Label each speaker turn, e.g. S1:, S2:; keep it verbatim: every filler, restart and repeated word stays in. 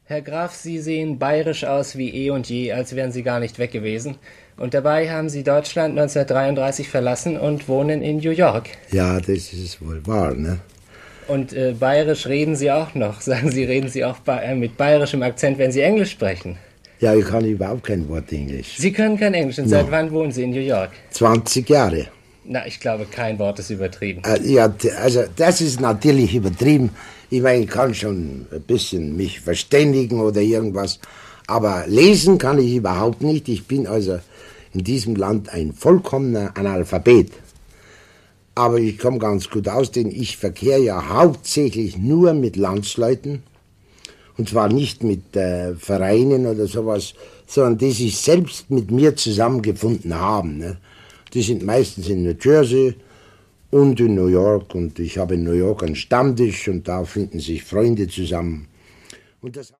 S1: Herr Graf, Sie sehen bayerisch aus wie eh und je, als wären Sie gar nicht weg gewesen. Und dabei haben Sie Deutschland neunzehnhundertdreiunddreißig verlassen und wohnen in New York.
S2: Ja, das ist wohl wahr, ne?
S1: Und äh, bayerisch reden Sie auch noch. Sagen Sie, reden Sie auch ba- äh, mit bayerischem Akzent, wenn Sie Englisch sprechen?
S2: Ja, ich kann überhaupt kein Wort Englisch.
S1: Sie können kein Englisch. Und
S2: No.
S1: seit wann wohnen Sie in New York?
S2: zwanzig Jahre.
S1: Na, ich glaube, kein Wort ist übertrieben.
S2: Äh, ja, d- also das ist natürlich übertrieben. Ich meine, ich kann schon ein bisschen mich verständigen oder irgendwas, aber lesen kann ich überhaupt nicht. Ich bin also in diesem Land ein vollkommener Analphabet. Aber ich komme ganz gut aus, denn ich verkehre ja hauptsächlich nur mit Landsleuten. Und zwar nicht mit äh, Vereinen oder sowas, sondern die sich selbst mit mir zusammengefunden haben. Ne? Die sind meistens in New Jersey und in New York. Und ich habe in New York einen Stammtisch und da finden sich Freunde zusammen. Und das